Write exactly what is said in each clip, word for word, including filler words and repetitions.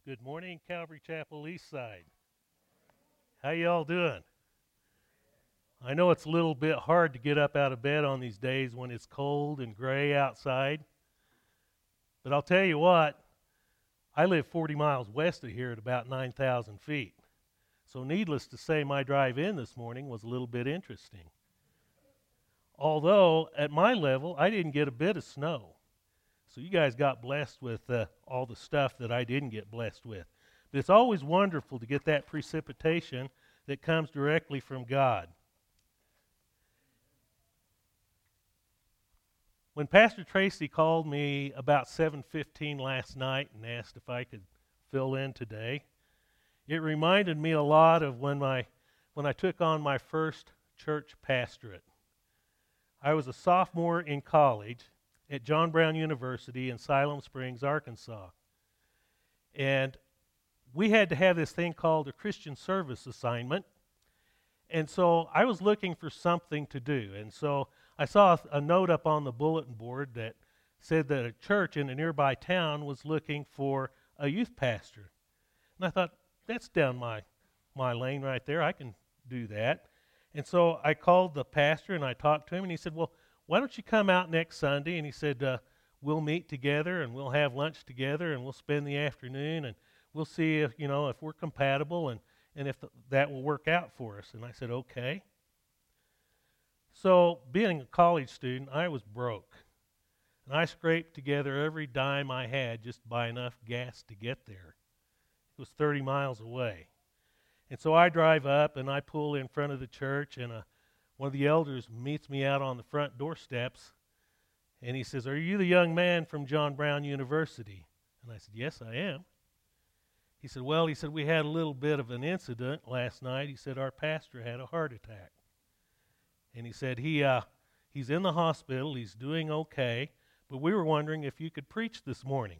Good morning, Calvary Chapel Eastside. How y'all doing? I know it's a little bit hard to get up out of bed on these days when it's cold and gray outside, but I'll tell you what, I live forty miles west of here at about nine thousand feet. So needless to say, my drive in this morning was a little bit interesting. Although, at my level, I didn't get a bit of snow. So you guys got blessed with uh, all the stuff that I didn't get blessed with. But it's always wonderful to get that precipitation that comes directly from God. When Pastor Tracy called me about seven fifteen last night and asked if I could fill in today, it reminded me a lot of when my when I took on my first church pastorate. I was a sophomore in college at John Brown University in Siloam Springs, Arkansas. And we had to have this thing called a Christian service assignment. And so I was looking for something to do. And so I saw a note up on the bulletin board that said that a church in a nearby town was looking for a youth pastor. And I thought, that's down my, my lane right there. I can do that. And so I called the pastor and I talked to him, and he said, well, why don't you come out next Sunday? And he said, uh, we'll meet together and we'll have lunch together and we'll spend the afternoon and we'll see if, you know, if we're compatible and, and if th- that will work out for us. And I said, okay. So being a college student, I was broke. And I scraped together every dime I had just to buy enough gas to get there. It was thirty miles away. And so I drive up and I pull in front of the church, and a one of the elders meets me out on the front doorsteps, and he says, are you the young man from John Brown University? And I said, yes, I am. He said, well, he said, we had a little bit of an incident last night. He said, our pastor had a heart attack. And he said, he uh, he's in the hospital, he's doing okay, but we were wondering if you could preach this morning.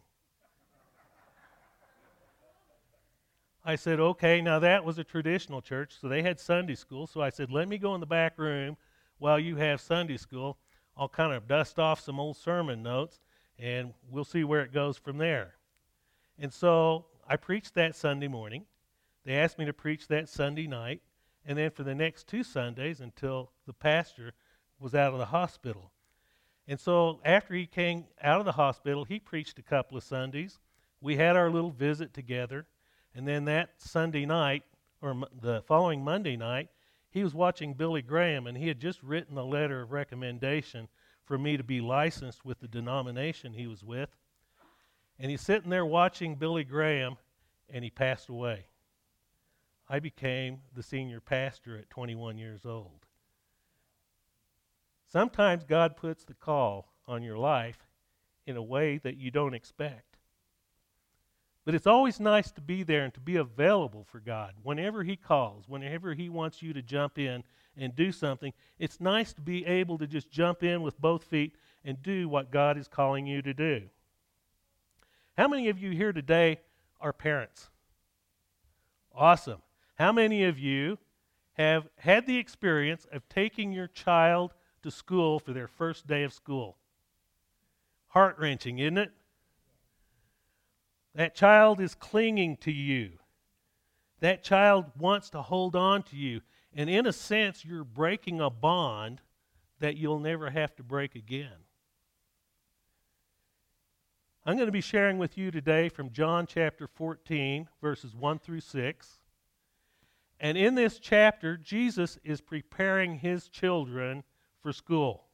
I said, okay, now that was a traditional church, so they had Sunday school. So I said, let me go in the back room while you have Sunday school. I'll kind of dust off some old sermon notes, and we'll see where it goes from there. And so I preached that Sunday morning. They asked me to preach that Sunday night, and then for the next two Sundays until the pastor was out of the hospital. And so after he came out of the hospital, he preached a couple of Sundays. We had our little visit together. And then that Sunday night, or the following Monday night, he was watching Billy Graham, and he had just written a letter of recommendation for me to be licensed with the denomination he was with. And he's sitting there watching Billy Graham, and he passed away. I became the senior pastor at twenty-one years old. Sometimes God puts the call on your life in a way that you don't expect. But it's always nice to be there and to be available for God. Whenever He calls, whenever He wants you to jump in and do something, it's nice to be able to just jump in with both feet and do what God is calling you to do. How many of you here today are parents? Awesome. How many of you have had the experience of taking your child to school for their first day of school? Heart-wrenching, isn't it? That child is clinging to you. That child wants to hold on to you. And in a sense, you're breaking a bond that you'll never have to break again. I'm going to be sharing with you today from John chapter fourteen, verses one through six. And in this chapter, Jesus is preparing His children for school.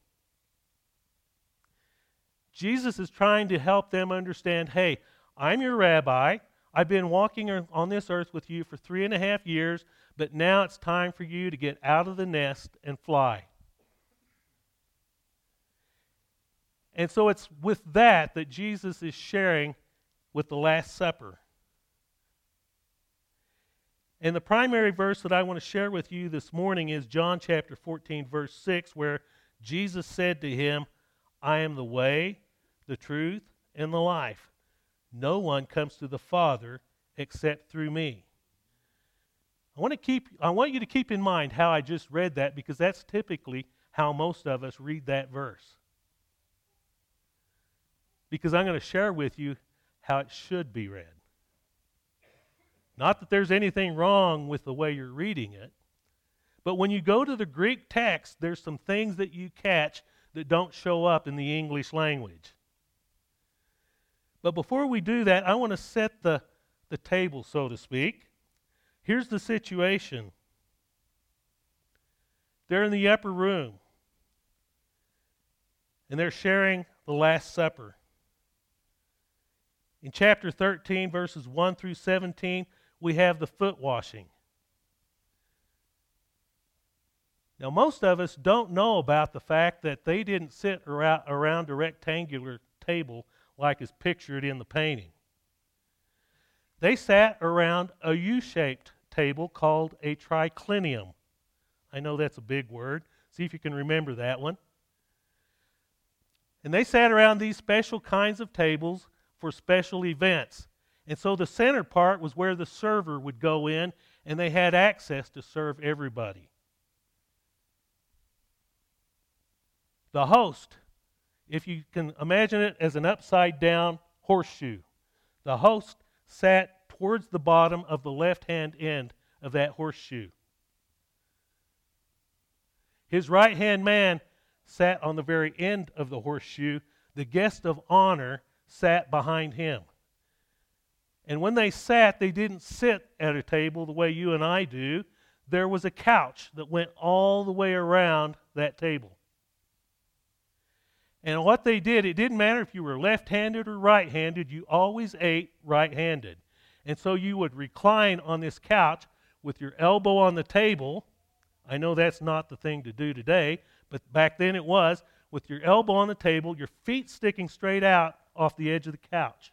Jesus is trying to help them understand, hey, I'm your rabbi. I've been walking on this earth with you for three and a half years, but now it's time for you to get out of the nest and fly. And so it's with that that Jesus is sharing with the Last Supper. And the primary verse that I want to share with you this morning is John chapter fourteen, verse six, where Jesus said to him, I am the way, the truth, and the life. No one comes to the Father except through me. I want to keep I want you to keep in mind how I just read that, because that's typically how most of us read that verse. Because I'm going to share with you how it should be read. Not that there's anything wrong with the way you're reading it, but when you go to the Greek text, there's some things that you catch that don't show up in the English language. But before we do that, I want to set the, the table, so to speak. Here's the situation. They're in the upper room, and they're sharing the Last Supper. In chapter thirteen, verses one through seventeen, we have the foot washing. Now, most of us don't know about the fact that they didn't sit around, around a rectangular table like is pictured in the painting. They sat around a U-shaped table called a triclinium. I know that's a big word. See if you can remember that one. And they sat around these special kinds of tables for special events. And so the center part was where the server would go in, and they had access to serve everybody. The host, if you can imagine it as an upside-down horseshoe, the host sat towards the bottom of the left-hand end of that horseshoe. His right-hand man sat on the very end of the horseshoe. The guest of honor sat behind him. And when they sat, they didn't sit at a table the way you and I do. There was a couch that went all the way around that table. And what they did, it didn't matter if you were left-handed or right-handed, you always ate right-handed. And so you would recline on this couch with your elbow on the table. I know that's not the thing to do today, but back then it was, with your elbow on the table, your feet sticking straight out off the edge of the couch.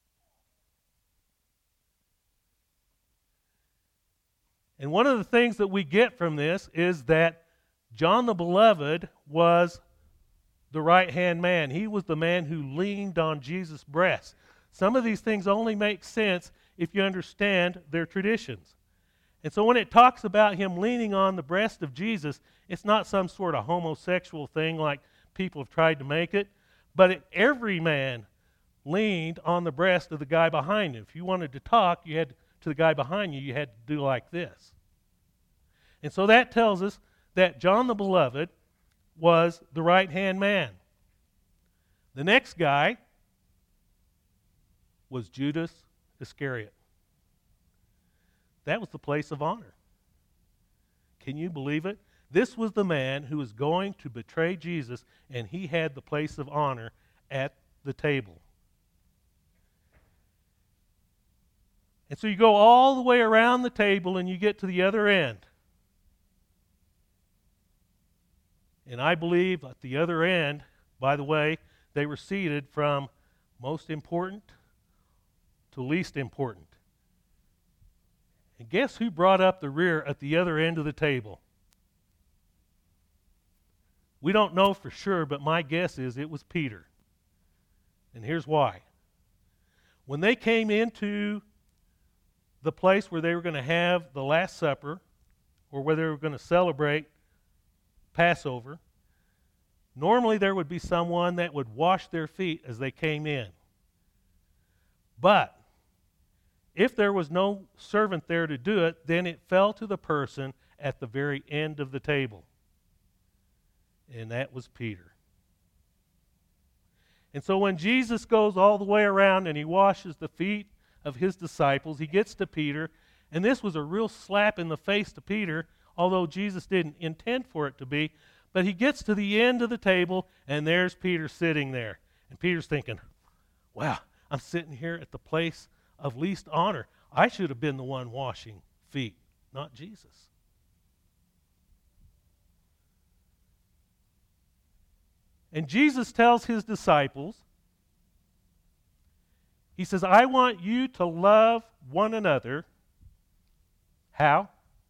And one of the things that we get from this is that John the Beloved was the right-hand man. He was the man who leaned on Jesus' breast. Some of these things only make sense if you understand their traditions. And so when it talks about him leaning on the breast of Jesus, it's not some sort of homosexual thing like people have tried to make it, but it, every man leaned on the breast of the guy behind him. If you wanted to talk, you had to the guy behind you, you had to do like this. And so that tells us that John the Beloved was the right-hand man. The next guy was Judas Iscariot. That was the place of honor. Can you believe it? This was the man who was going to betray Jesus, and he had the place of honor at the table. And so you go all the way around the table and you get to the other end. And I believe at the other end, by the way, they were seated from most important to least important. And guess who brought up the rear at the other end of the table? We don't know for sure, but my guess is it was Peter. And here's why. When they came into the place where they were going to have the Last Supper, or where they were going to celebrate Passover, normally there would be someone that would wash their feet as they came in. But if there was no servant there to do it, then it fell to the person at the very end of the table. And that was Peter. And so when Jesus goes all the way around and he washes the feet of his disciples, he gets to Peter, and this was a real slap in the face to Peter, although Jesus didn't intend for it to be. But he gets to the end of the table, and there's Peter sitting there. And Peter's thinking, wow, I'm sitting here at the place of least honor. I should have been the one washing feet, not Jesus. And Jesus tells his disciples, he says, I want you to love one another. How?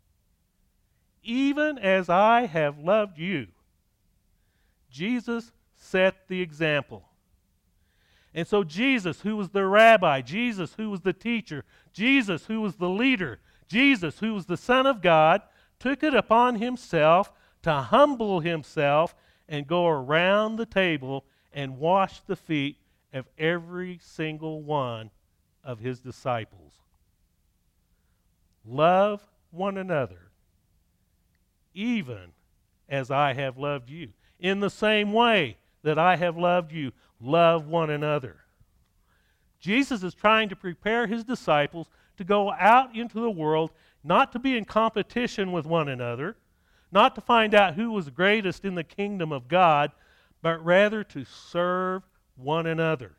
Even as I have loved you. Jesus set the example. And so Jesus, who was the rabbi, Jesus, who was the teacher, Jesus, who was the leader, Jesus, who was the Son of God, took it upon himself to humble himself and go around the table and wash the feet of every single one of his disciples. love one another, even as I have loved you. In the same way that I have loved you, love one another. Jesus is trying to prepare his disciples to go out into the world, not to be in competition with one another, not to find out who was greatest in the kingdom of God, but rather to serve one another.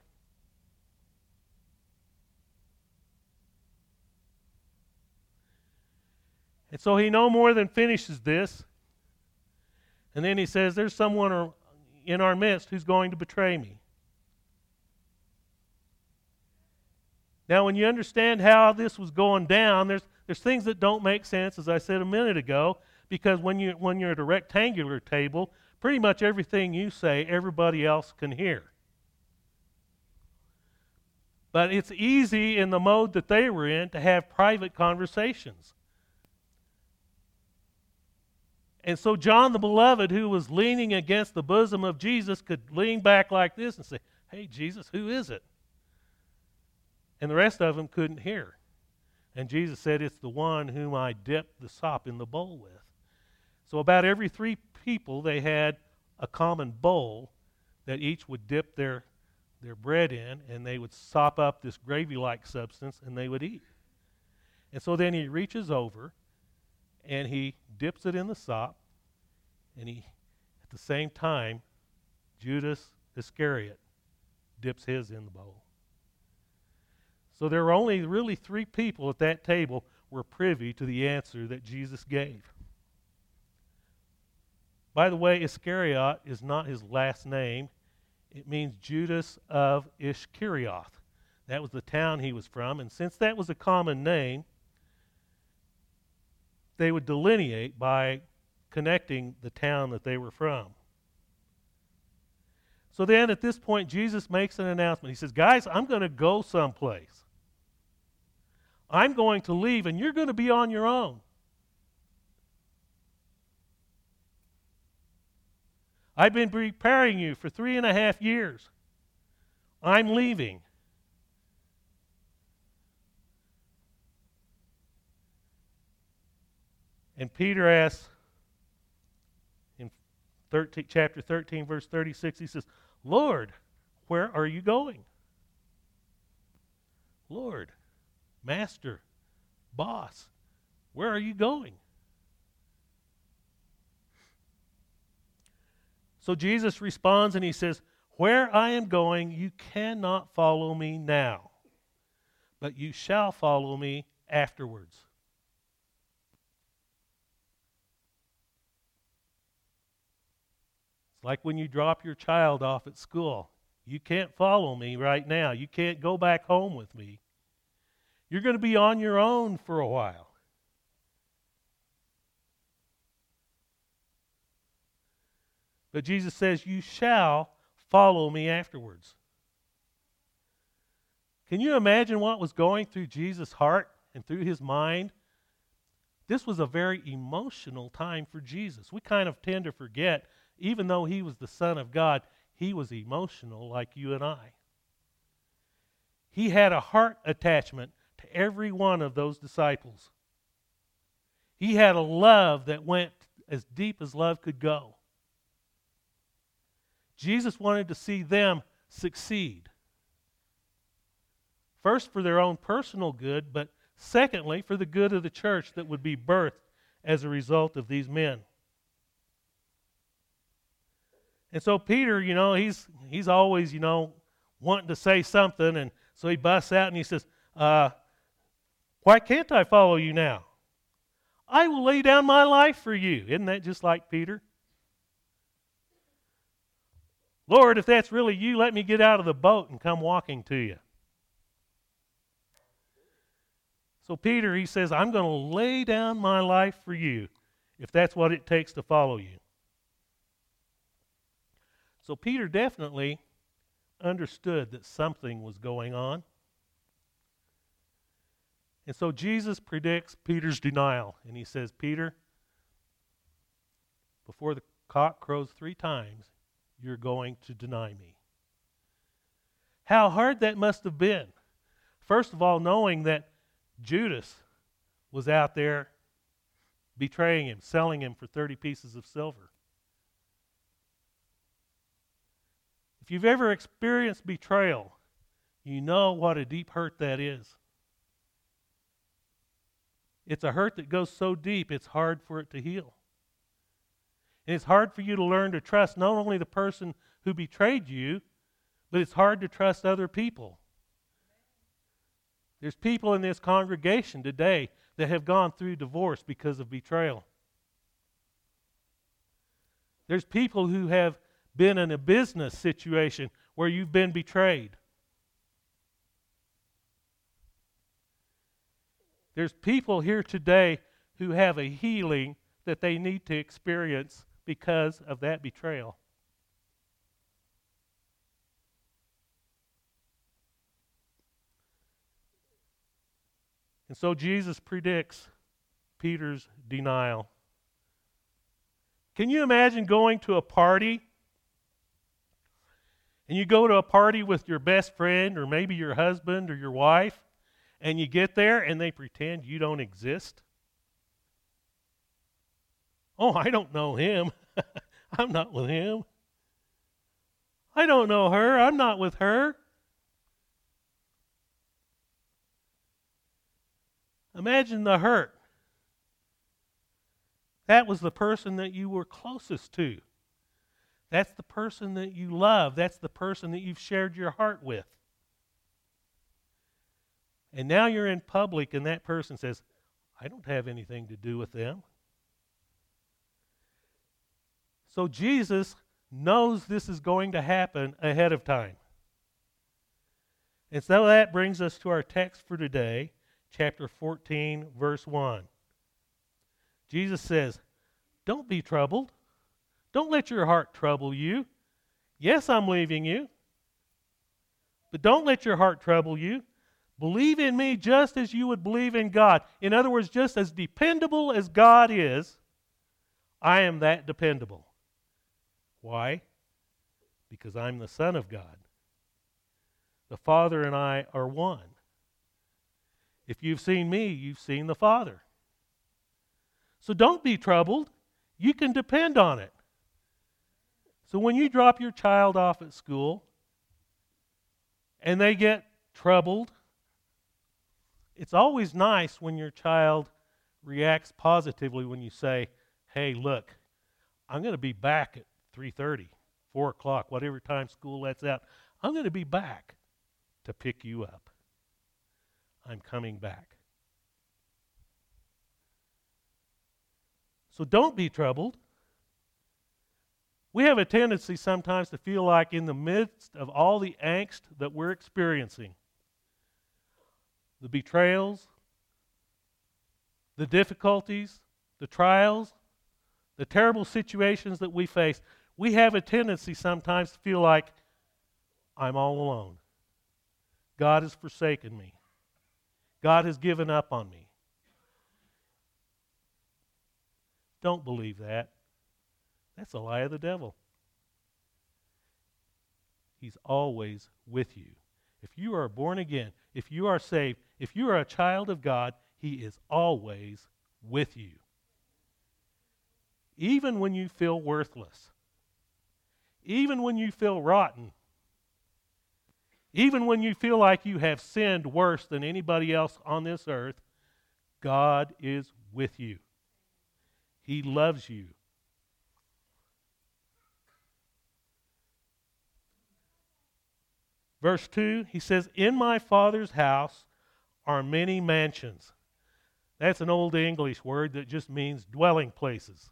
And so he no more than finishes this. And then he says, there's someone in our midst who's going to betray me. Now, when you understand how this was going down, there's there's things that don't make sense, as I said a minute ago, because when you when you're at a rectangular table, pretty much everything you say, everybody else can hear. But it's easy in the mode that they were in to have private conversations. And so John the Beloved, who was leaning against the bosom of Jesus, could lean back like this and say, "Hey, Jesus, who is it?" And the rest of them couldn't hear. And Jesus said, "It's the one whom I dipped the sop in the bowl with." So about every three people, they had a common bowl that each would dip their, their bread in, and they would sop up this gravy-like substance, and they would eat. And so then he reaches over, and he dips it in the sop, and he, at the same time, Judas Iscariot dips his in the bowl. So there were only really three people at that table were privy to the answer that Jesus gave. By the way, Iscariot is not his last name. It means Judas of Ishkarioth. That was the town he was from, and since that was a common name, they would delineate by connecting the town that they were from. So then at this point, Jesus makes an announcement. He says, "Guys, I'm going to go someplace. I'm going to leave, and you're going to be on your own. I've been preparing you for three and a half years. I'm leaving." And Peter asks in thirteen, chapter thirteen, verse thirty-six, he says, "Lord, where are you going?" Lord, Master, Boss, where are you going? So Jesus responds and he says, "Where I am going, you cannot follow me now, but you shall follow me afterwards." It's like when you drop your child off at school. You can't follow me right now. You can't go back home with me. You're going to be on your own for a while. But Jesus says, "You shall follow me afterwards." Can you imagine what was going through Jesus' heart and through his mind? This was a very emotional time for Jesus. We kind of tend to forget, even though he was the Son of God, he was emotional like you and I. He had a heart attachment to every one of those disciples. He had a love that went as deep as love could go. Jesus wanted to see them succeed. First, for their own personal good, but secondly, for the good of the church that would be birthed as a result of these men. And so Peter, you know, he's he's always, you know, wanting to say something, and so he busts out and he says, uh, "Why can't I follow you now? I will lay down my life for you." Isn't that just like Peter? "Lord, if that's really you, let me get out of the boat and come walking to you." So Peter, he says, "I'm going to lay down my life for you if that's what it takes to follow you." So Peter definitely understood that something was going on. And so Jesus predicts Peter's denial. And he says, "Peter, before the cock crows three times, you're going to deny me." How hard that must have been. First of all, knowing that Judas was out there betraying him, selling him for thirty pieces of silver. If you've ever experienced betrayal, you know what a deep hurt that is. It's a hurt that goes so deep, it's hard for it to heal. And it's hard for you to learn to trust not only the person who betrayed you, but it's hard to trust other people. There's people in this congregation today that have gone through divorce because of betrayal. There's people who have been in a business situation where you've been betrayed. There's people here today who have a healing that they need to experience because of that betrayal. And so Jesus predicts Peter's denial. Can you imagine going to a party? And you go to a party with your best friend or maybe your husband or your wife, and you get there and they pretend you don't exist? Oh, I don't know him. I'm not with him. I don't know her. I'm not with her. Imagine the hurt. That was the person that you were closest to. That's the person that you love. That's the person that you've shared your heart with. And now you're in public and that person says, I don't have anything to do with them. So Jesus knows this is going to happen ahead of time. And so that brings us to our text for today, chapter fourteen, verse one. Jesus says, don't be troubled. Don't let your heart trouble you. Yes, I'm leaving you. But don't let your heart trouble you. Believe in me just as you would believe in God. In other words, just as dependable as God is, I am that dependable. Why? Because I'm the Son of God. The Father and I are one. If you've seen me, you've seen the Father. So don't be troubled. You can depend on it. So when you drop your child off at school and they get troubled, it's always nice when your child reacts positively when you say, hey, look, I'm going to be back at three thirty, four o'clock, whatever time school lets out. I'm going to be back to pick you up. I'm coming back. So don't be troubled. We have a tendency sometimes to feel like in the midst of all the angst that we're experiencing, the betrayals, the difficulties, the trials, the terrible situations that we face, we have a tendency sometimes to feel like I'm all alone. God has forsaken me. God has given up on me. Don't believe that. That's a lie of the devil. He's always with you. If you are born again, if you are saved, if you are a child of God, He is always with you. Even when you feel worthless. Even when you feel rotten. Even when you feel like you have sinned worse than anybody else on this earth, God is with you. He loves you. Verse two, he says, in my Father's house are many mansions. That's an old English word that just means dwelling places.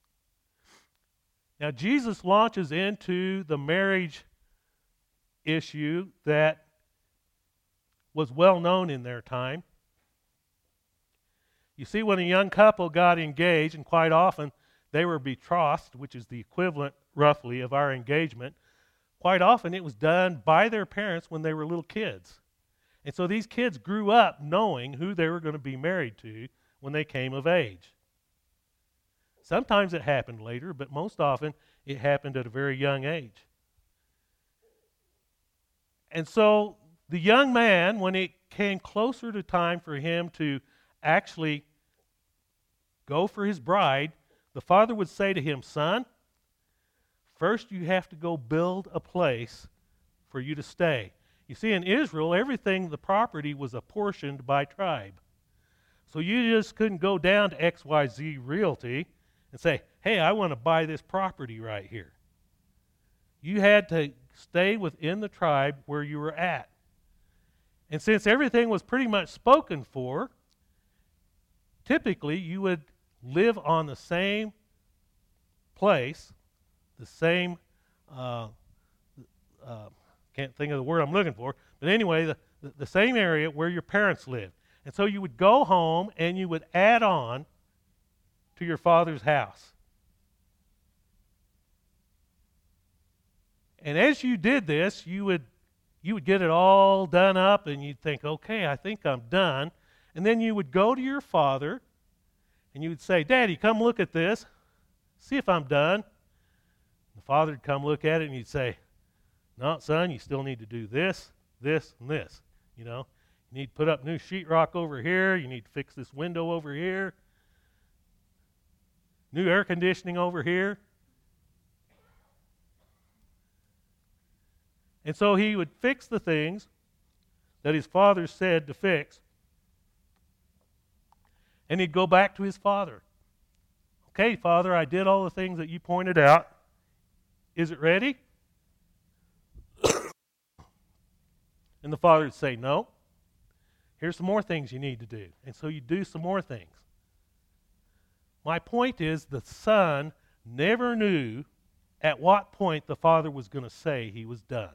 Now, Jesus launches into the marriage issue that was well known in their time. You see, when a young couple got engaged, and quite often they were betrothed, which is the equivalent, roughly, of our engagement, quite often it was done by their parents when they were little kids. And so these kids grew up knowing who they were going to be married to when they came of age. Sometimes it happened later, but most often it happened at a very young age. And so the young man, when it came closer to time for him to actually go for his bride, the father would say to him, son, first you have to go build a place for you to stay. You see, in Israel, everything, the property was apportioned by tribe. So you just couldn't go down to X Y Z Realty and say, hey, I want to buy this property right here. You had to stay within the tribe where you were at. And since everything was pretty much spoken for, typically you would live on the same place, the same, uh, uh, can't think of the word I'm looking for, but anyway, the, the, the same area where your parents lived. And so you would go home and you would add on to your father's house. And as you did this, you would you would get it all done up and you'd think, okay, I think I'm done. And then you would go to your father and you would say, Daddy, come look at this. See if I'm done. The father would come look at it and he'd say, no, son, you still need to do this, this, and this. You know, you need to put up new sheetrock over here. You need to fix this window over here. New air conditioning over here. And so he would fix the things that his father said to fix. And he'd go back to his father. Okay, Father, I did all the things that you pointed out. Is it ready? And the father would say, no. Here's some more things you need to do. And so you do some more things. My point is the son never knew at what point the father was going to say he was done.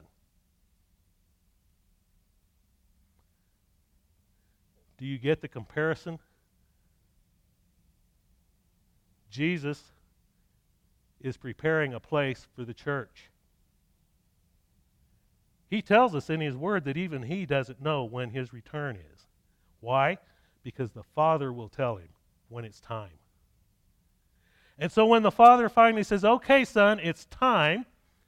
Do you get the comparison? Jesus is preparing a place for the church. He tells us in his word that even he doesn't know when his return is. Why? Because the Father will tell him when it's time. And so when the Father finally says, okay, son, it's time,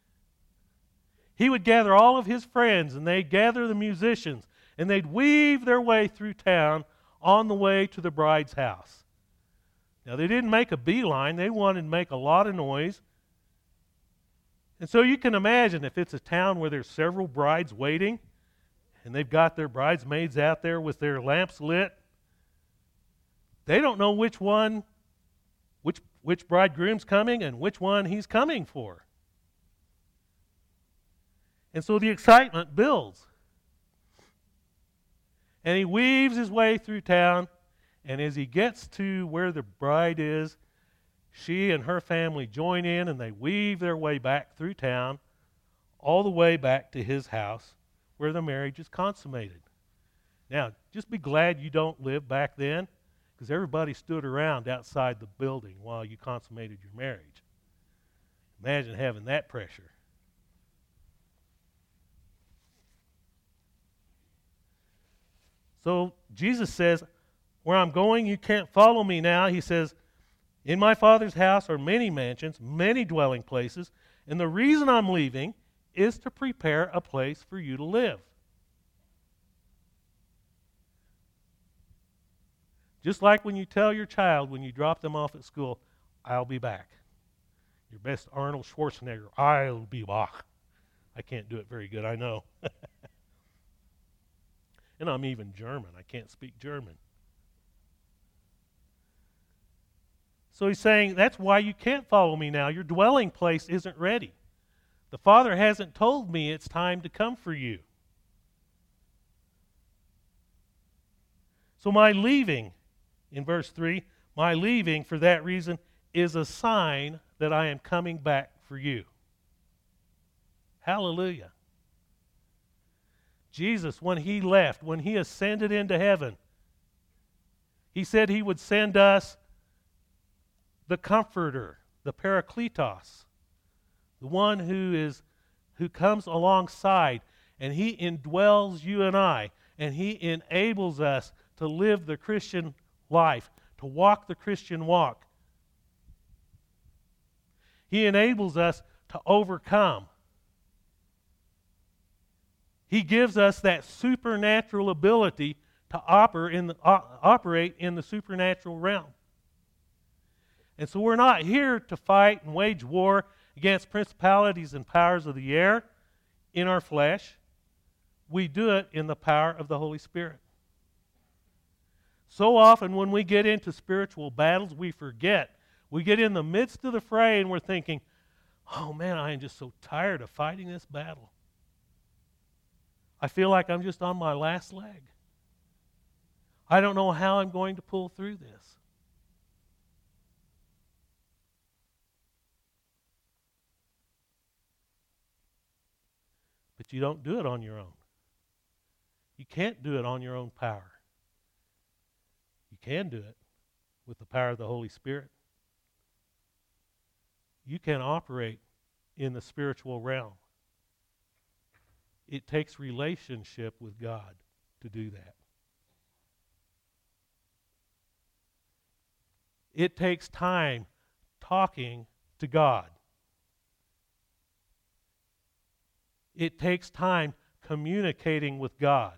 he would gather all of his friends and they'd gather the musicians and they'd weave their way through town on the way to the bride's house. Now, they didn't make a beeline. They wanted to make a lot of noise. And so you can imagine if it's a town where there's several brides waiting and they've got their bridesmaids out there with their lamps lit, they don't know which one, which, which bridegroom's coming and which one he's coming for. And so the excitement builds. And he weaves his way through town, and as he gets to where the bride is, she and her family join in and they weave their way back through town, all the way back to his house where the marriage is consummated. Now, just be glad you don't live back then, because everybody stood around outside the building while you consummated your marriage. Imagine having that pressure. So Jesus says, where I'm going, you can't follow me now. He says, in my Father's house are many mansions, many dwelling places, and the reason I'm leaving is to prepare a place for you to live. Just like when you tell your child when you drop them off at school, I'll be back. Your best Arnold Schwarzenegger, I'll be back. I can't do it very good, I know. And I'm even German. I can't speak German. So he's saying, that's why you can't follow me now. Your dwelling place isn't ready. The Father hasn't told me it's time to come for you. So my leaving, in verse three, my leaving for that reason is a sign that I am coming back for you. Hallelujah. Jesus, when he left, when he ascended into heaven, he said he would send us the Comforter, the Parakletos, the one who is who comes alongside, and he indwells you and I, and he enables us to live the Christian life, to walk the Christian walk. He enables us to overcome. He gives us that supernatural ability to oper in the, uh, operate in the supernatural realm. And so we're not here to fight and wage war against principalities and powers of the air in our flesh. We do it in the power of the Holy Spirit. So often when we get into spiritual battles, we forget. We get in the midst of the fray and we're thinking, oh man, I am just so tired of fighting this battle. I feel like I'm just on my last leg. I don't know how I'm going to pull through this. But you don't do it on your own. You can't do it on your own power. You can do it with the power of the Holy Spirit. You can operate in the spiritual realm. It takes relationship with God to do that. It takes time talking to God. It takes time communicating with God.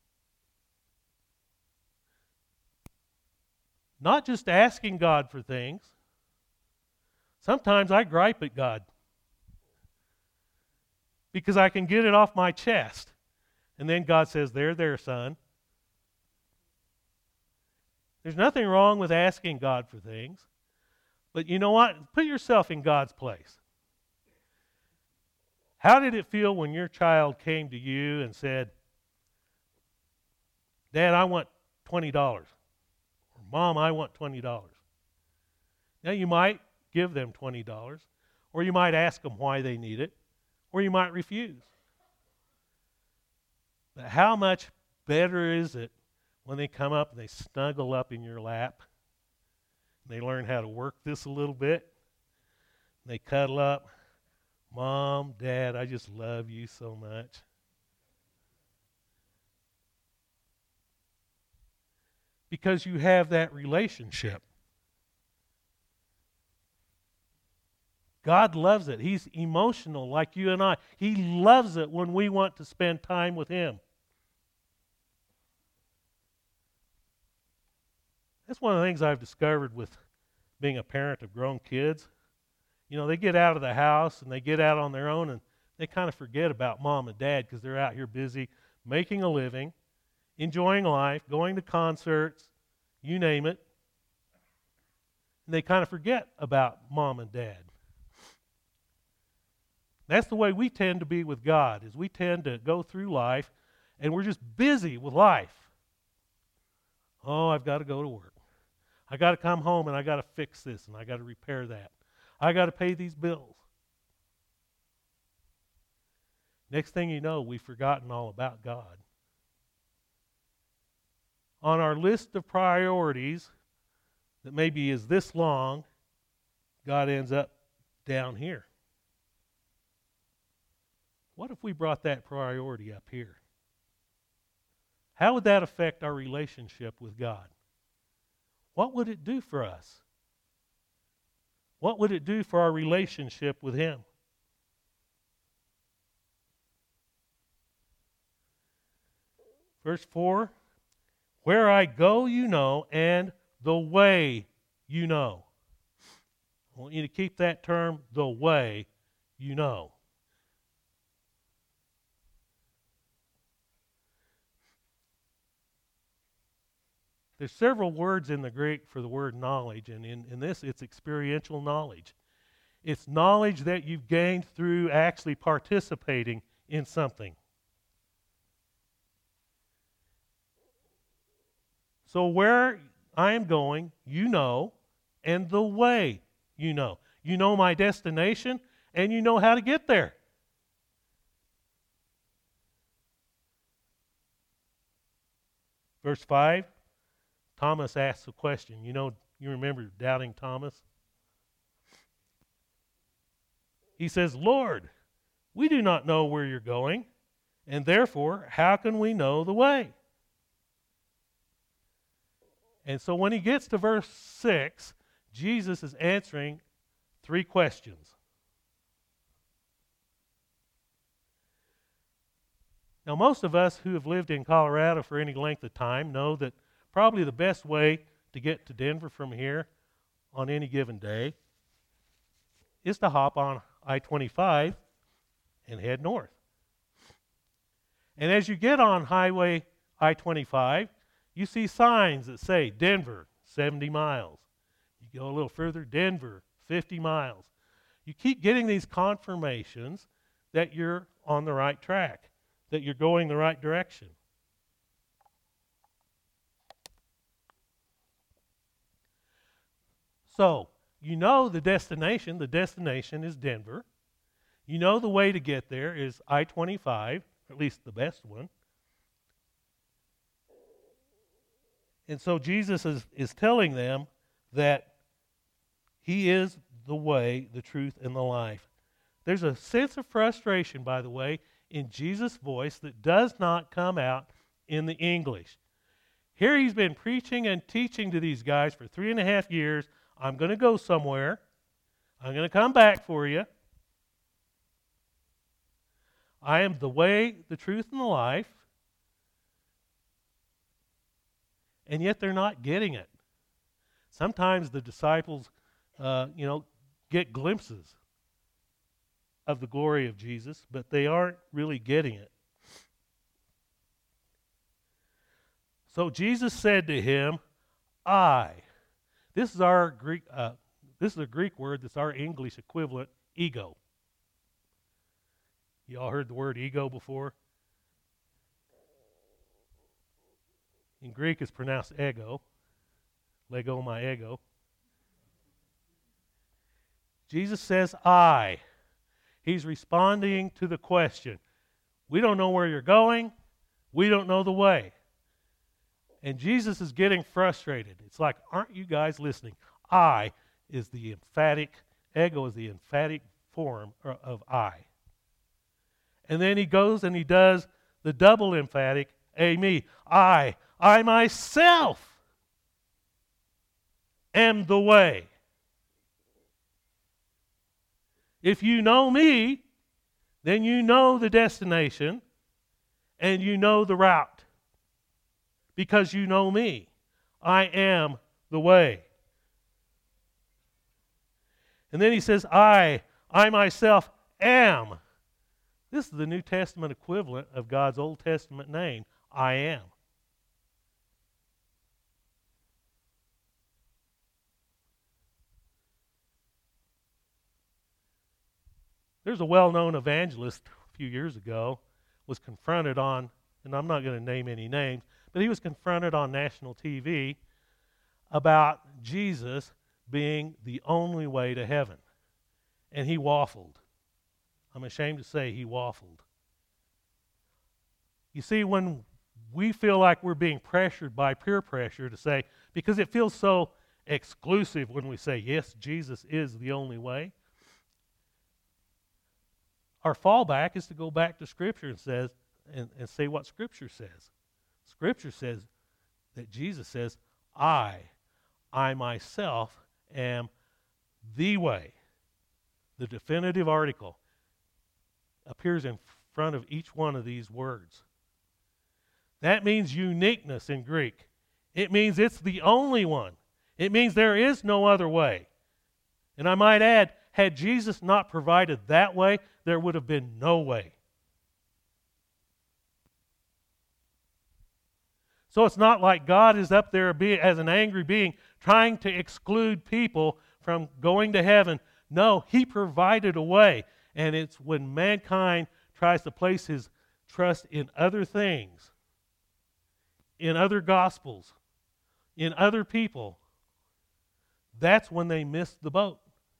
Not just asking God for things. Sometimes I gripe at God because I can get it off my chest. And then God says, there, there, son. There's nothing wrong with asking God for things. But you know what? Put yourself in God's place. How did it feel when your child came to you and said, Dad, I want twenty dollars. Or Mom, I want twenty dollars. Now you might give them twenty dollars, or you might ask them why they need it, or you might refuse. But how much better is it when they come up and they snuggle up in your lap, and they learn how to work this a little bit, and they cuddle up, Mom, Dad, I just love you so much. Because you have that relationship. God loves it. He's emotional like you and I. He loves it when we want to spend time with Him. That's one of the things I've discovered with being a parent of grown kids. You know, they get out of the house and they get out on their own and they kind of forget about Mom and Dad because they're out here busy making a living, enjoying life, going to concerts, you name it. And they kind of forget about Mom and Dad. That's the way we tend to be with God, is we tend to go through life and we're just busy with life. Oh, I've got to go to work. I got to come home and I got to fix this and I got to repair that. I got to pay these bills. Next thing you know, we've forgotten all about God. On our list of priorities that maybe is this long, God ends up down here. What if we brought that priority up here? How would that affect our relationship with God? What would it do for us? What would it do for our relationship with Him? Verse four, where I go you know, and the way you know. I want you to keep that term, the way you know. There's several words in the Greek for the word knowledge, and in, in this it's experiential knowledge. It's knowledge that you've gained through actually participating in something. So where I am going, you know, and the way you know. You know my destination, and you know how to get there. Verse five. Thomas asks a question. You know, you remember doubting Thomas? He says, Lord, we do not know where you're going, and therefore, how can we know the way? And so when he gets to verse six, Jesus is answering three questions. Now, most of us who have lived in Colorado for any length of time know that probably the best way to get to Denver from here on any given day is to hop on I twenty-five and head north. And as you get on Highway I twenty-five, you see signs that say Denver, seventy miles. You go a little further, Denver, fifty miles. You keep getting these confirmations that you're on the right track, that you're going the right direction. So, you know the destination. The destination is Denver. You know the way to get there is I twenty-five, at least the best one. And so Jesus is, is telling them that He is the way, the truth, and the life. There's a sense of frustration, by the way, in Jesus' voice that does not come out in the English. Here He's been preaching and teaching to these guys for three and a half years. I'm going to go somewhere. I'm going to come back for you. I am the way, the truth, and the life. And yet they're not getting it. Sometimes the disciples, uh, you know, get glimpses of the glory of Jesus, but they aren't really getting it. So Jesus said to him, I. This is our Greek. Uh, this is a Greek word that's our English equivalent, ego. You all heard the word ego before? In Greek, it's pronounced ego. Lego my ego. Jesus says, I. He's responding to the question. We don't know where you're going. We don't know the way. And Jesus is getting frustrated. It's like, aren't you guys listening? I is the emphatic, ego is the emphatic form of I. And then he goes and he does the double emphatic, a me. I, I myself am the way. If you know me, then you know the destination and you know the route. Because you know me. I am the way. And then he says, I, I myself am. This is the New Testament equivalent of God's Old Testament name, I am. There's a well-known evangelist a few years ago was confronted on, and I'm not going to name any names, but he was confronted on national T V about Jesus being the only way to heaven. And he waffled. I'm ashamed to say he waffled. You see, when we feel like we're being pressured by peer pressure to say, because it feels so exclusive when we say, yes, Jesus is the only way, our fallback is to go back to Scripture and says and, and say what Scripture says. Scripture says that Jesus says, I, I myself am the way. The definitive article appears in front of each one of these words. That means uniqueness in Greek. It means it's the only one. It means there is no other way. And I might add, had Jesus not provided that way, there would have been no way. So it's not like God is up there as an angry being trying to exclude people from going to heaven. No, He provided a way. And it's when mankind tries to place his trust in other things, in other gospels, in other people, that's when they miss the boat.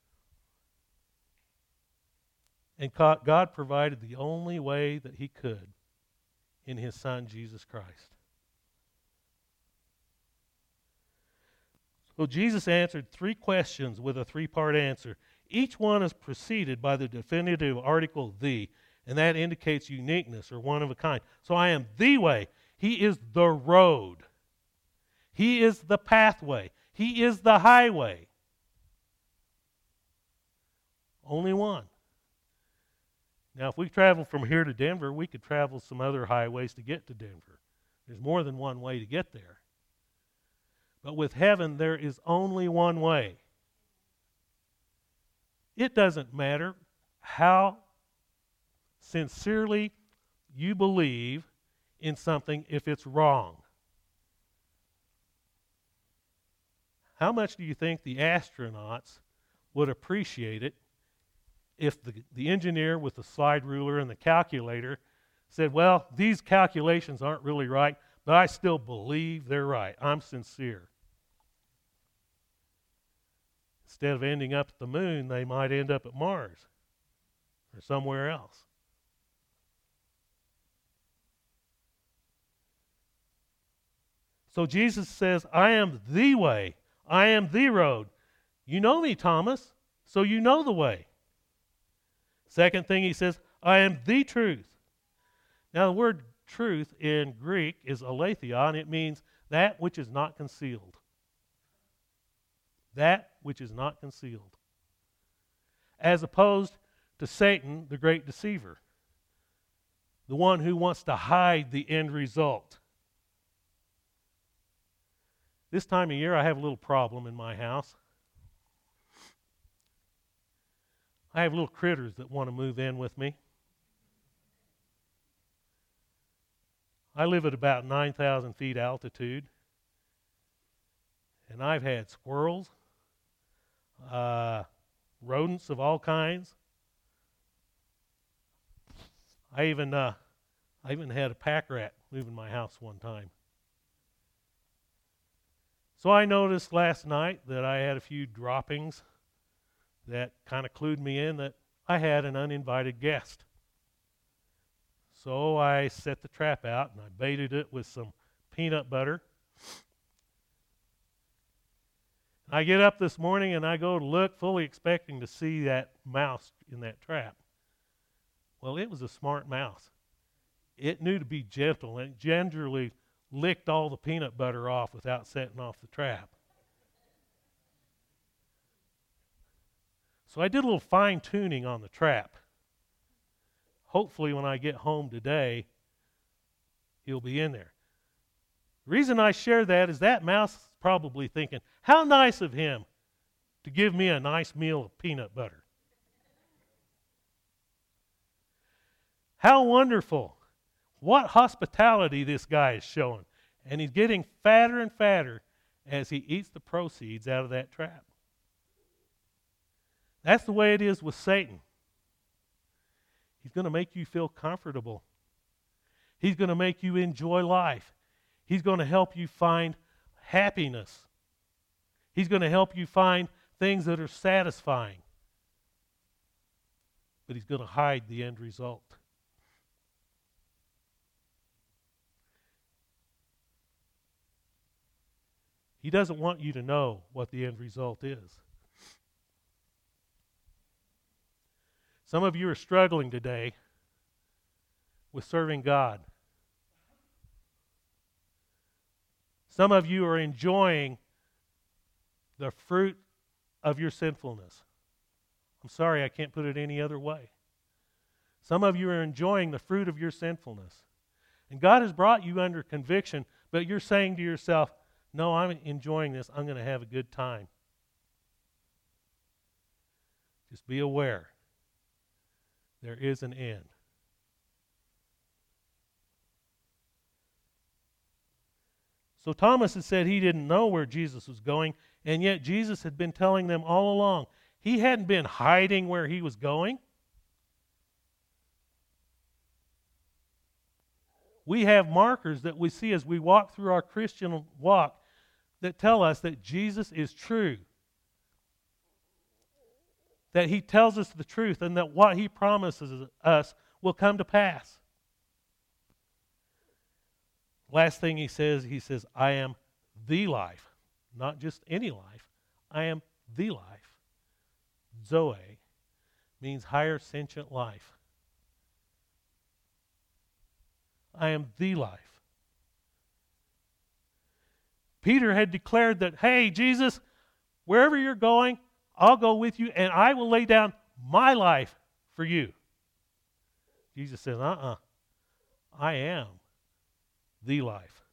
And God provided the only way that He could in His Son, Jesus Christ. So Jesus answered three questions with a three-part answer. Each one is preceded by the definitive article the, and that indicates uniqueness or one of a kind. So I am the way. He is the road. He is the pathway. He is the highway. Only one. Now, if we travel from here to Denver, we could travel some other highways to get to Denver. There's more than one way to get there. But with heaven, there is only one way. It doesn't matter how sincerely you believe in something if it's wrong. How much do you think the astronauts would appreciate it if the, the engineer with the slide ruler and the calculator said, well, these calculations aren't really right, but I still believe they're right. I'm sincere. Instead of ending up at the moon, they might end up at Mars or somewhere else. So Jesus says, I am the way. I am the road. You know me, Thomas, so you know the way. Second thing he says, I am the truth. Now the word truth in Greek is aletheia, and it means that which is not concealed. That which is not concealed. As opposed to Satan, the great deceiver, the one who wants to hide the end result. This time of year, I have a little problem in my house. I have little critters that want to move in with me. I live at about nine thousand feet altitude, and I've had squirrels, uh, rodents of all kinds. I even uh, I even had a pack rat move in my house one time. So I noticed last night that I had a few droppings that kind of clued me in that I had an uninvited guest. So I set the trap out and I baited it with some peanut butter. I get up this morning and I go to look, fully expecting to see that mouse in that trap. Well, it was a smart mouse. It knew to be gentle, and it gingerly licked all the peanut butter off without setting off the trap. So I did a little fine-tuning on the trap. Hopefully when I get home today, he'll be in there. The reason I share that is that mouse is probably thinking, how nice of him to give me a nice meal of peanut butter. How wonderful. What hospitality this guy is showing. And he's getting fatter and fatter as he eats the proceeds out of that trap. That's the way it is with Satan. He's going to make you feel comfortable. He's going to make you enjoy life. He's going to help you find happiness. He's going to help you find things that are satisfying. But he's going to hide the end result. He doesn't want you to know what the end result is. Some of you are struggling today with serving God. Some of you are enjoying the fruit of your sinfulness. I'm sorry, I can't put it any other way. Some of you are enjoying the fruit of your sinfulness. And God has brought you under conviction, but you're saying to yourself, no, I'm enjoying this. I'm going to have a good time. Just be aware. There is an end. So Thomas had said he didn't know where Jesus was going, and yet Jesus had been telling them all along. He hadn't been hiding where he was going. We have markers that we see as we walk through our Christian walk that tell us that Jesus is true. That he tells us the truth and that what he promises us will come to pass. Last thing he says, he says, I am the life. Not just any life. I am the life. Zoe means higher sentient life. I am the life. Peter had declared that, hey, Jesus, wherever you're going, I'll go with you and I will lay down my life for you. Jesus says, uh-uh, I am the life.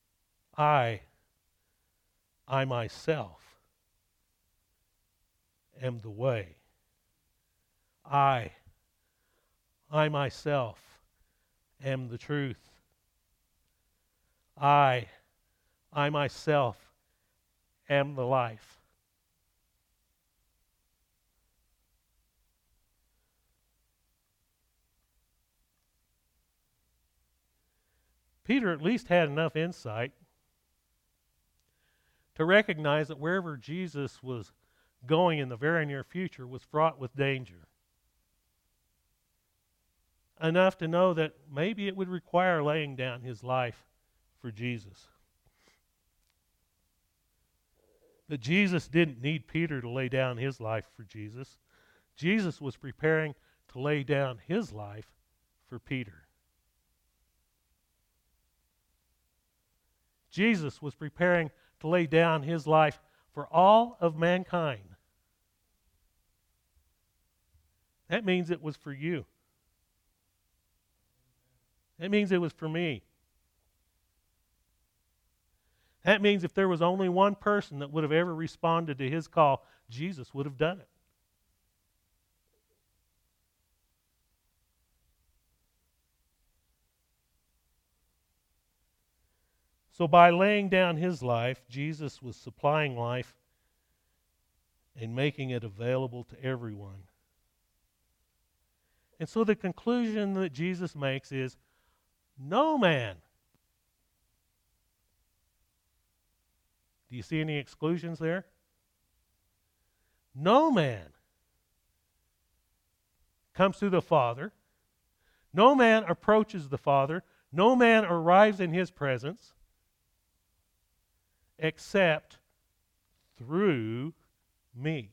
I, I myself am the way. I, I myself am the truth. I, I myself am the life. Peter at least had enough insight to recognize that wherever Jesus was going in the very near future was fraught with danger. Enough to know that maybe it would require laying down his life for Jesus. But Jesus didn't need Peter to lay down his life for Jesus. Jesus was preparing to lay down his life for Peter. Jesus was preparing to lay down his life for all of mankind. That means it was for you. That means it was for me. That means if there was only one person that would have ever responded to his call, Jesus would have done it. So by laying down his life, Jesus was supplying life and making it available to everyone. And so the conclusion that Jesus makes is, no man. Do you see any exclusions there? No man comes to the Father. No man approaches the Father. No man arrives in his presence except through me.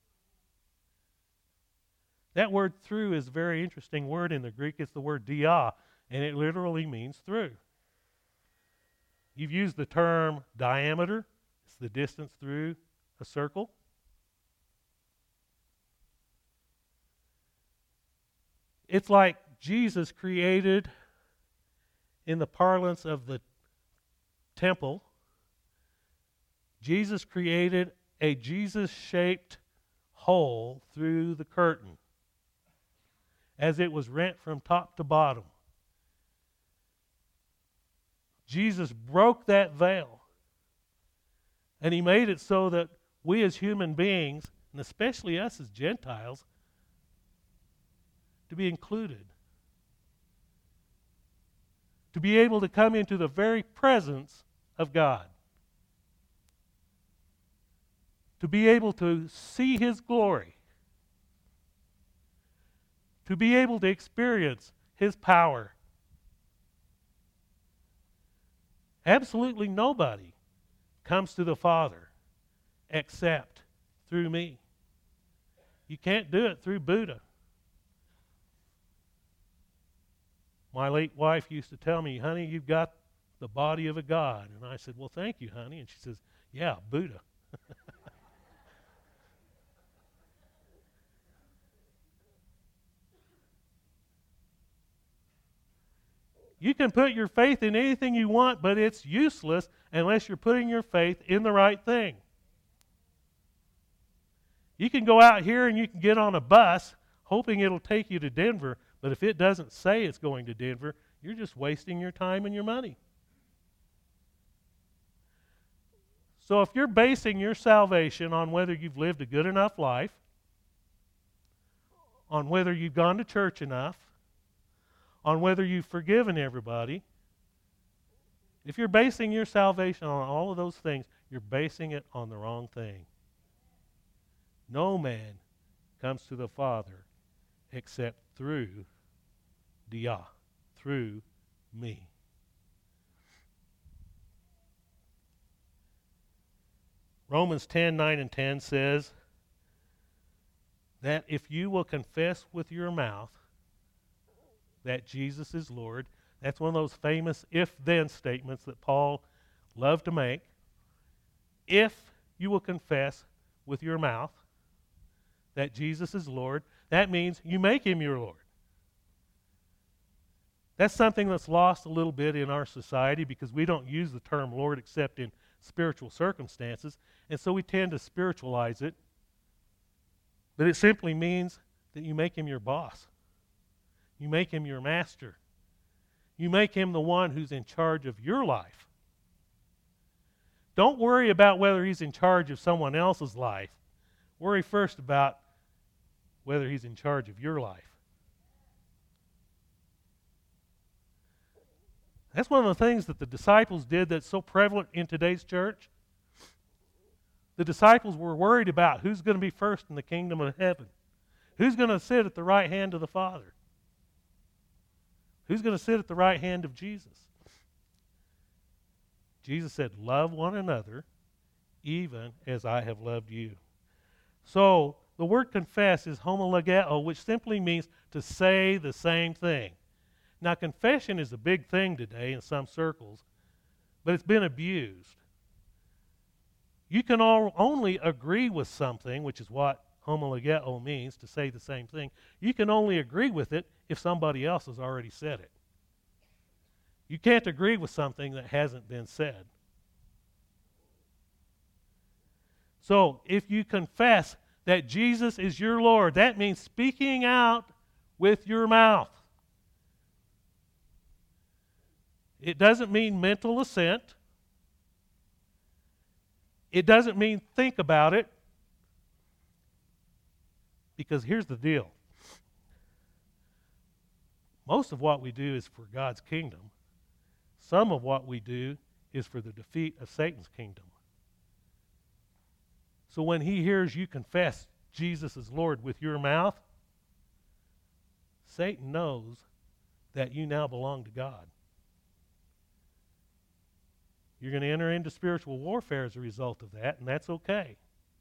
That word through is a very interesting word in the Greek. It's the word dia, and it literally means through. You've used the term diameter. It's the distance through a circle. It's like Jesus created, in the parlance of the temple, Jesus created a Jesus-shaped hole through the curtain as it was rent from top to bottom. Jesus broke that veil, and he made it so that we as human beings, and especially us as Gentiles, to be included, to be able to come into the very presence of God, to be able to see his glory, to be able to experience his power. Absolutely nobody comes to the Father except through me. You can't do it through Buddha. My late wife used to tell me, honey, you've got the body of a god. And I said, well, thank you, honey. And she says, yeah, Buddha. You can put your faith in anything you want, but it's useless unless you're putting your faith in the right thing. You can go out here and you can get on a bus hoping it'll take you to Denver, but if it doesn't say it's going to Denver, you're just wasting your time and your money. So if you're basing your salvation on whether you've lived a good enough life, on whether you've gone to church enough, on whether you've forgiven everybody, if you're basing your salvation on all of those things, you're basing it on the wrong thing. No man comes to the Father except through dia, through me. Romans ten, nine and ten says that if you will confess with your mouth that Jesus is Lord, that's one of those famous if-then statements that Paul loved to make. If you will confess with your mouth that Jesus is Lord, that means you make him your Lord. That's something that's lost a little bit in our society because we don't use the term Lord except in spiritual circumstances, and so we tend to spiritualize it But it simply means that you make him your boss. You make him your master. You make him the one who's in charge of your life. Don't worry about whether he's in charge of someone else's life. Worry first about whether he's in charge of your life. That's one of the things that the disciples did that's so prevalent in today's church. The disciples were worried about who's going to be first in the kingdom of heaven. Who's going to sit at the right hand of the Father? Who's going to sit at the right hand of Jesus? Jesus said, love one another even as I have loved you. So the word confess is homologeo, which simply means to say the same thing. Now, confession is a big thing today in some circles, but it's been abused. You can all only agree with something, which is what homologeo means, to say the same thing. You can only agree with it if somebody else has already said it. You can't agree with something that hasn't been said. So, if you confess that Jesus is your Lord, that means speaking out with your mouth. It doesn't mean mental assent. It doesn't mean think about it. Because here's the deal. Most of what we do is for God's kingdom. Some of what we do is for the defeat of Satan's kingdom. So when he hears you confess Jesus is Lord with your mouth, Satan knows that you now belong to God. You're going to enter into spiritual warfare as a result of that, and that's okay.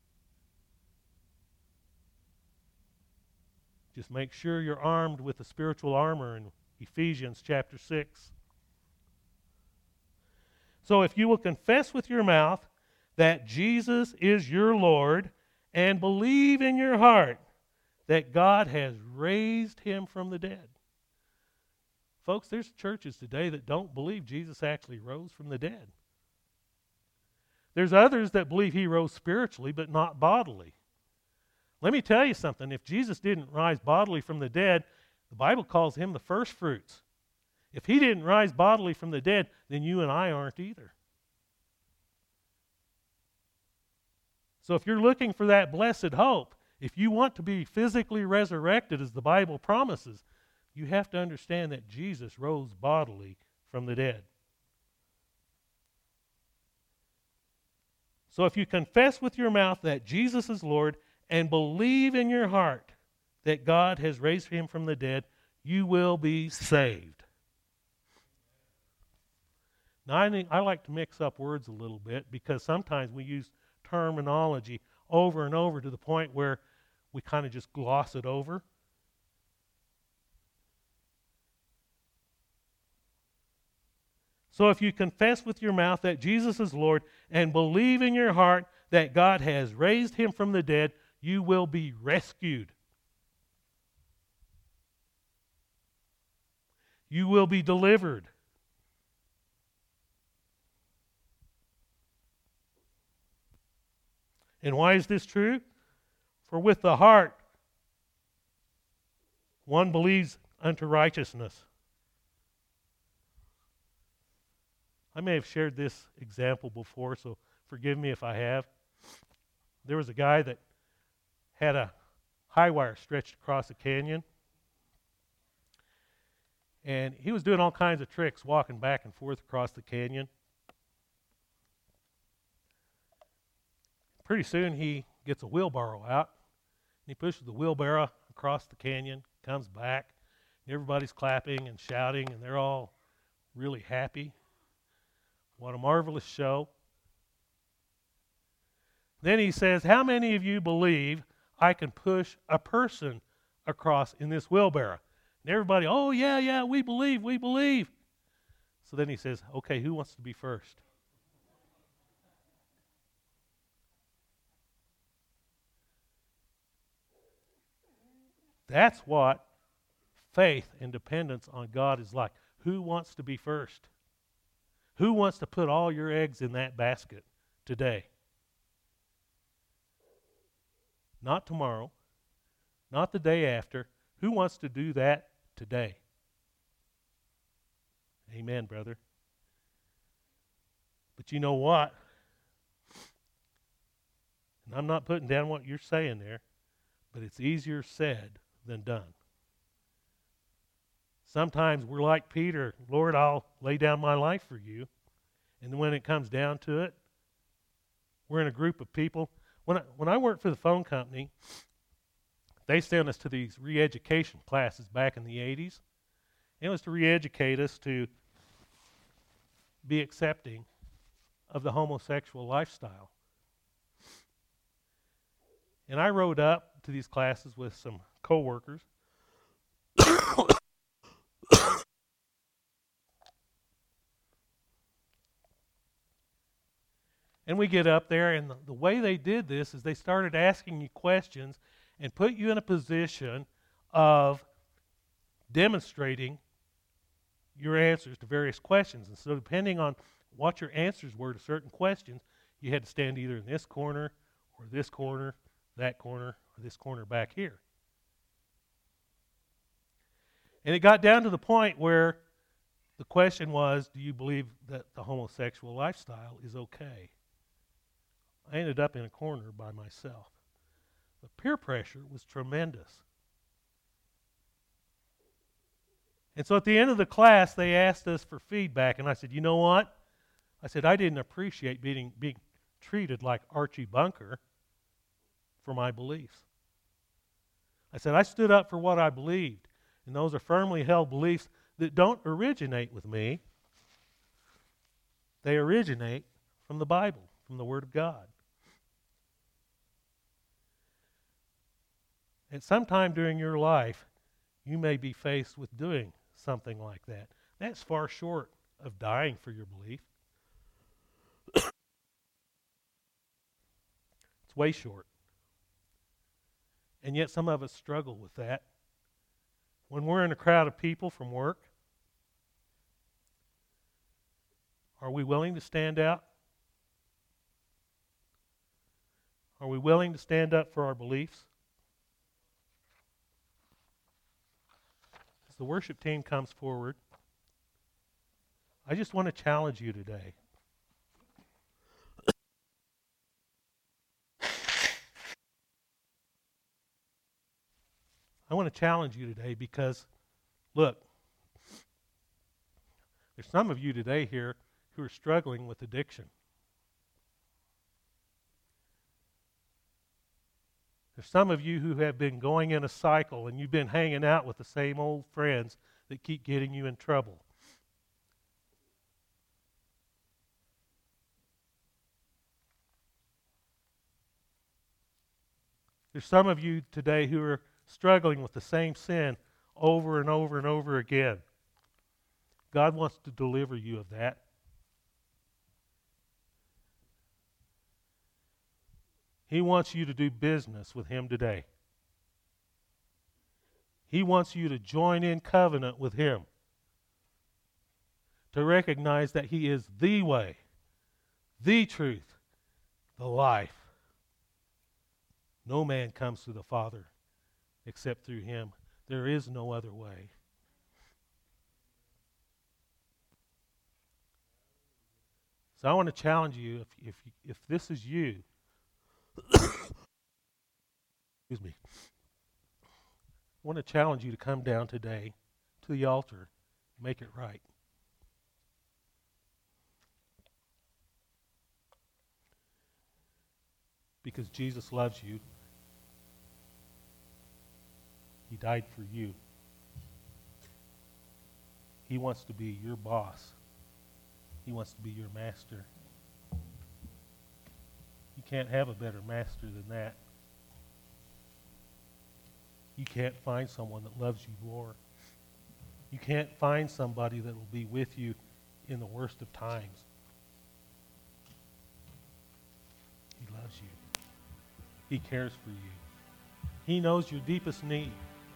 Just make sure you're armed with the spiritual armor in Ephesians chapter six. So if you will confess with your mouth that Jesus is your Lord and believe in your heart that God has raised him from the dead. Folks, there's churches today that don't believe Jesus actually rose from the dead. There's others that believe he rose spiritually but not bodily. Let me tell you something. If Jesus didn't rise bodily from the dead, the Bible calls him the first fruits. If he didn't rise bodily from the dead, then you and I aren't either. So if you're looking for that blessed hope, if you want to be physically resurrected as the Bible promises, you have to understand that Jesus rose bodily from the dead. So if you confess with your mouth that Jesus is Lord and believe in your heart that God has raised him from the dead, you will be saved. Now, I, think, I like to mix up words a little bit because sometimes we use terminology over and over to the point where we kind of just gloss it over. So if you confess with your mouth that Jesus is Lord and believe in your heart that God has raised him from the dead, you will be rescued. You will be delivered. And why is this true? For with the heart one believes unto righteousness. I may have shared this example before, so forgive me if I have. There was a guy that had a high wire stretched across a canyon. And he was doing all kinds of tricks, walking back and forth across the canyon. Pretty soon he gets a wheelbarrow out. And he pushes the wheelbarrow across the canyon, comes back, and everybody's clapping and shouting, and they're all really happy. What a marvelous show. Then he says, how many of you believe I can push a person across in this wheelbarrow? And everybody, oh, yeah, yeah, we believe, we believe. So then he says, okay, who wants to be first? That's what faith and dependence on God is like. Who wants to be first? Who wants to put all your eggs in that basket today? Not tomorrow, not the day after. Who wants to do that today? Amen, brother. But you know what? And I'm not putting down what you're saying there, but it's easier said than done. Sometimes we're like Peter, Lord, I'll lay down my life for you. And when it comes down to it, we're in a group of people. When I, when I worked for the phone company, they sent us to these re-education classes back in the eighties. It was to re-educate us to be accepting of the homosexual lifestyle. And I rode up to these classes with some coworkers. And we get up there, and the, the way they did this is they started asking you questions and put you in a position of demonstrating your answers to various questions. And so depending on what your answers were to certain questions, you had to stand either in this corner or this corner, that corner, or this corner back here. And it got down to the point where the question was, do you believe that the homosexual lifestyle is okay? I ended up in a corner by myself. The peer pressure was tremendous. And so at the end of the class, they asked us for feedback, and I said, you know what? I said, I didn't appreciate being, being treated like Archie Bunker for my beliefs. I said, I stood up for what I believed, and those are firmly held beliefs that don't originate with me. They originate from the Bible, from the Word of God. At some time during your life, you may be faced with doing something like that. That's far short of dying for your belief. It's way short. And yet some of us struggle with that. When we're in a crowd of people from work, are we willing to stand out? Are we willing to stand up for our beliefs? As the worship team comes forward, I just want to challenge you today. I want to challenge you today because, look, there's some of you today here who are struggling with addiction. There's some of you who have been going in a cycle and you've been hanging out with the same old friends that keep getting you in trouble. There's some of you today who are struggling with the same sin over and over and over again. God wants to deliver you of that. He wants you to do business with Him today. He wants you to join in covenant with Him, to recognize that He is the way, the truth, the life. No man comes to the Father except through Him. There is no other way. So I want to challenge you, if if if this is you, excuse me, I want to challenge you to come down today to the altar and make it right. Because Jesus loves you. He died for you. He wants to be your boss. He wants to be your master. You can't have a better master than that. You can't find someone that loves you more. You can't find somebody that will be with you in the worst of times. He loves you. He cares for you. He knows your deepest need.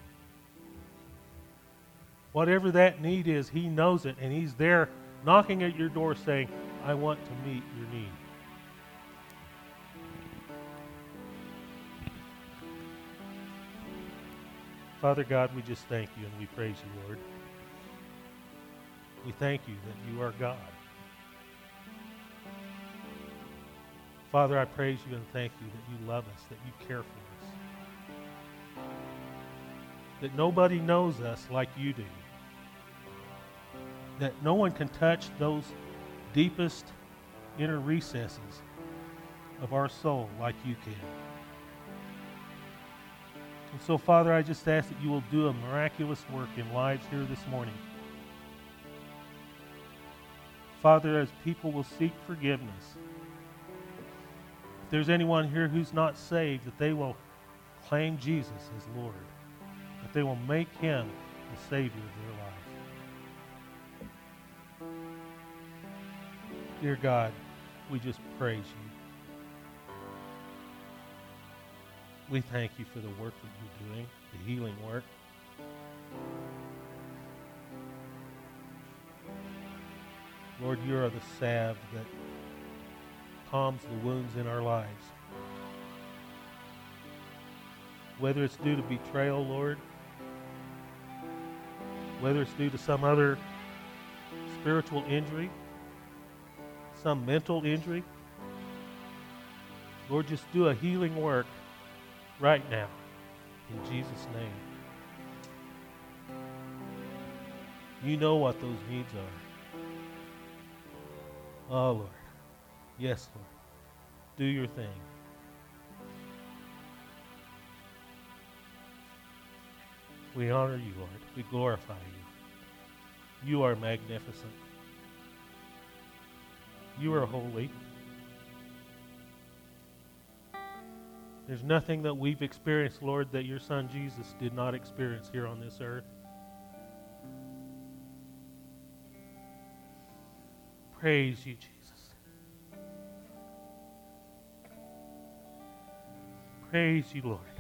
Whatever that need is, He knows it, and He's there knocking at your door saying, I want to meet your need. Father God, we just thank you and we praise you, Lord. We thank you that you are God. Father, I praise you and thank you that you love us, that you care for us, that nobody knows us like you do, that no one can touch those deepest inner recesses of our soul like you can. And so, Father, I just ask that you will do a miraculous work in lives here this morning. Father, as people will seek forgiveness, if there's anyone here who's not saved, that they will claim Jesus as Lord, that they will make him the Savior of their life. Dear God, we just praise you. We thank you for the work that you're doing, the healing work. Lord, you are the salve that calms the wounds in our lives. Whether it's due to betrayal, Lord, whether it's due to some other spiritual injury, some mental injury, Lord, just do a healing work right now, in Jesus' name. You know what those needs are. Oh, Lord. Yes, Lord. Do your thing. We honor you, Lord. We glorify you. You are magnificent. You are holy. There's nothing that we've experienced, Lord, that your Son Jesus did not experience here on this earth. Praise you, Jesus. Praise you, Lord.